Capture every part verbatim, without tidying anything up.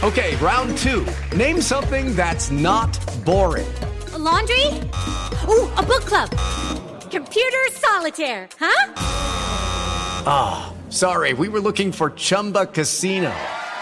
Okay, round two. Name something that's not boring. A laundry? Ooh, a book club. Computer solitaire, huh? Ah, oh, sorry, we were looking for Chumba Casino.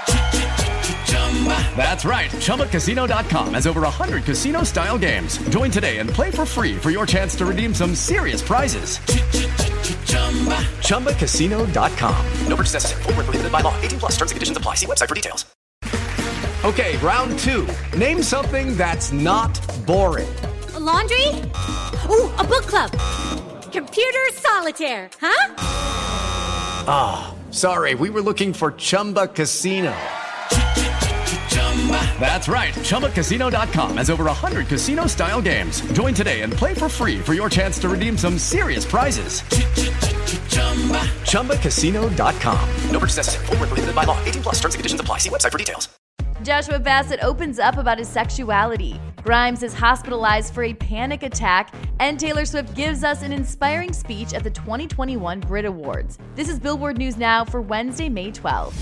That's right, Chumba Casino dot com has over one hundred casino-style games. Join today and play for free for your chance to redeem some serious prizes. Chumba Casino dot com. No purchase necessary. Void where prohibited by law. eighteen plus. Terms and conditions apply. See website for details. Okay, round two. Name something that's not boring. A laundry? Ooh, a book club. Computer solitaire, huh? Ah, oh, sorry, we were looking for Chumba Casino. That's right, Chumba Casino dot com has over one hundred casino-style games. Join today and play for free for your chance to redeem some serious prizes. Chumba Casino dot com. No purchase necessary. Void where prohibited by law. eighteen plus. Terms and conditions apply. See website for details. Joshua Bassett opens up about his sexuality. Grimes is hospitalized for a panic attack, and Taylor Swift gives us an inspiring speech at the twenty twenty-one Brit Awards. This is Billboard News Now for Wednesday, May twelfth.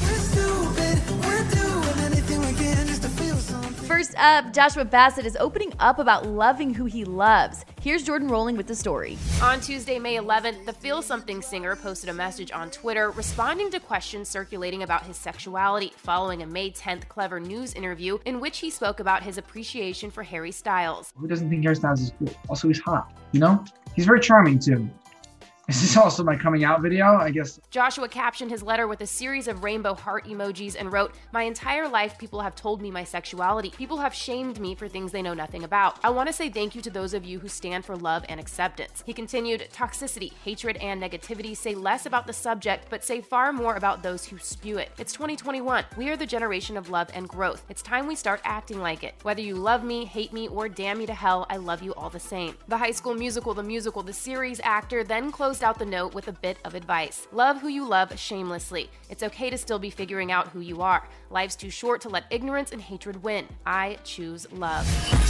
First up, Joshua Bassett is opening up about loving who he loves. Here's Jordan Rowling with the story. On Tuesday, May eleventh, the Feel Something singer posted a message on Twitter responding to questions circulating about his sexuality following a May tenth Clever News interview in which he spoke about his appreciation for Harry Styles. Who doesn't think Harry Styles is cool? Also, he's hot, you know? He's very charming, too. This is also my coming out video, I guess. Joshua captioned his letter with a series of rainbow heart emojis and wrote, "My entire life, people have told me my sexuality. People have shamed me for things they know nothing about. I want to say thank you to those of you who stand for love and acceptance." He continued, "Toxicity, hatred, and negativity say less about the subject, but say far more about those who spew it. It's twenty twenty-one. We are the generation of love and growth. It's time we start acting like it. Whether you love me, hate me, or damn me to hell, I love you all the same." The High School Musical, the musical, the series actor then closed out the note with a bit of advice. Love who you love shamelessly. It's okay to still be figuring out who you are. Life's too short to let ignorance and hatred win. I choose love.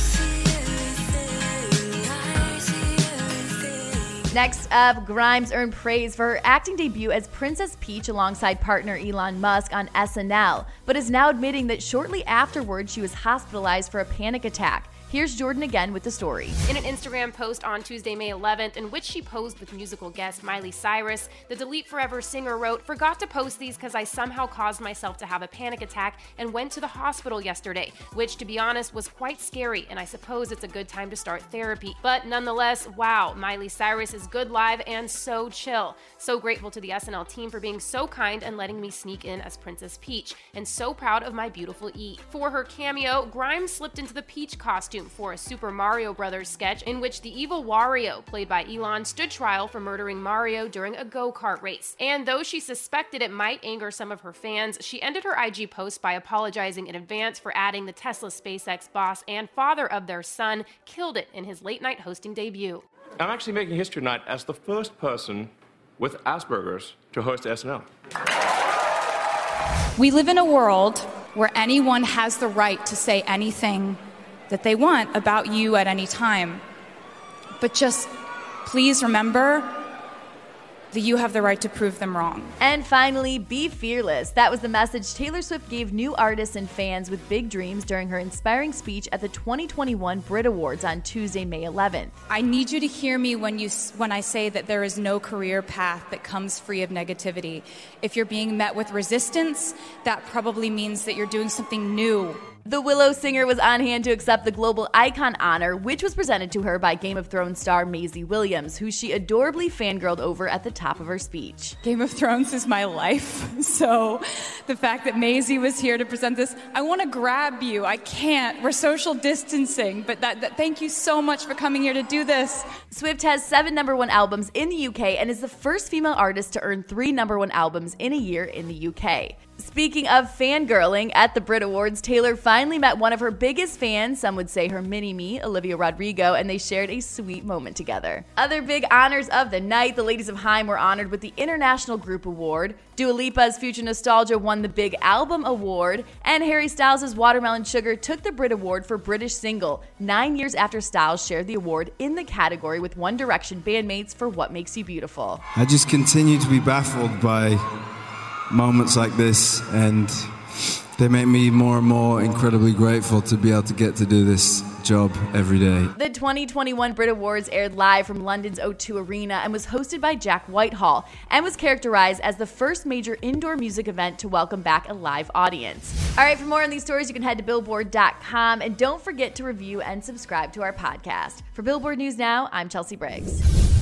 Next up, Grimes earned praise for her acting debut as Princess Peach alongside partner Elon Musk on S N L, but is now admitting that shortly afterwards she was hospitalized for a panic attack. Here's Jordan again with the story. In an Instagram post on Tuesday, May eleventh, in which she posed with musical guest Miley Cyrus, the Delete Forever singer wrote, "Forgot to post these because I somehow caused myself to have a panic attack and went to the hospital yesterday, which, to be honest, was quite scary, and I suppose it's a good time to start therapy. But nonetheless, wow, Miley Cyrus is good live and so chill. So grateful to the S N L team for being so kind and letting me sneak in as Princess Peach, and so proud of my beautiful E." For her cameo, Grimes slipped into the Peach costume for a Super Mario Brothers sketch in which the evil Wario, played by Elon, stood trial for murdering Mario during a go-kart race. And though she suspected it might anger some of her fans, she ended her I G post by apologizing in advance for adding the Tesla SpaceX boss and father of their son killed it in his late-night hosting debut. I'm actually making history tonight as the first person with Asperger's to host S N L. We live in a world where anyone has the right to say anything that they want about you at any time. But just please remember that you have the right to prove them wrong. And finally, be fearless. That was the message Taylor Swift gave new artists and fans with big dreams during her inspiring speech at the twenty twenty-one Brit Awards on Tuesday, May eleventh. I need you to hear me when you when I say that there is no career path that comes free of negativity. If you're being met with resistance, that probably means that you're doing something new. The Willow singer was on hand to accept the Global Icon honor, which was presented to her by Game of Thrones star Maisie Williams, who she adorably fangirled over at the top of her speech. Game of Thrones is my life, so the fact that Maisie was here to present this, I want to grab you. I can't. We're social distancing, but that, that, thank you so much for coming here to do this. Swift has seven number one albums in the U K and is the first female artist to earn three number one albums in a year in the U K. Speaking of fangirling, at the Brit Awards, Taylor finally met one of her biggest fans, some would say her mini-me, Olivia Rodrigo, and they shared a sweet moment together. Other big honors of the night, the ladies of Haim were honored with the International Group Award, Dua Lipa's Future Nostalgia won the Big Album Award, and Harry Styles' Watermelon Sugar took the Brit Award for British Single, nine years after Styles shared the award in the category with One Direction bandmates for What Makes You Beautiful. I just continue to be baffled by moments like this, and They make me more and more incredibly grateful to be able to get to do this job every day. The twenty twenty-one Brit Awards aired live from London's O two Arena and was hosted by Jack Whitehall and was characterized as the first major indoor music event to welcome back a live audience. All right, for more on these stories, you can head to billboard dot com and don't forget to review and subscribe to our podcast. For Billboard News Now, I'm Chelsea Briggs.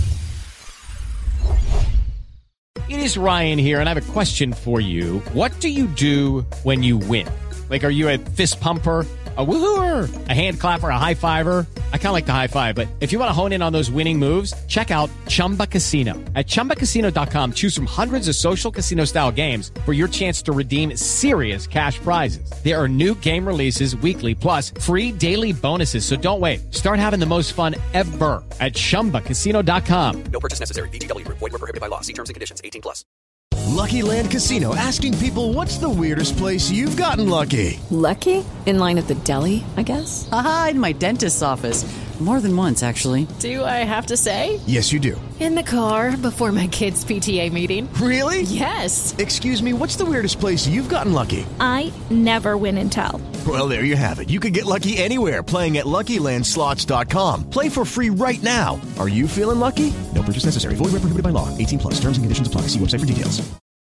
It is Ryan here, and I have a question for you. What do you do when you win? Like, are you a fist pumper, a woohooer, a hand clapper, a high fiver? I kind of like the high five, but if you want to hone in on those winning moves, check out Chumba Casino. At chumba casino dot com, choose from hundreds of social casino-style games for your chance to redeem serious cash prizes. There are new game releases weekly, plus free daily bonuses, so don't wait. Start having the most fun ever at chumba casino dot com. No purchase necessary. V G W. Void where prohibited by law. See terms and conditions. eighteen plus. Lucky Land Casino, asking people, what's the weirdest place you've gotten lucky? Lucky? In line at the deli, I guess? Aha, in my dentist's office. More than once, actually. Do I have to say? Yes, you do. In the car before my kids' P T A meeting. Really? Yes. Excuse me, what's the weirdest place you've gotten lucky? I never win and tell. Well, there you have it. You can get lucky anywhere, playing at Lucky Land Slots dot com. Play for free right now. Are you feeling lucky? No purchase necessary. Void where prohibited by law. eighteen plus. Terms and conditions apply. See website for details.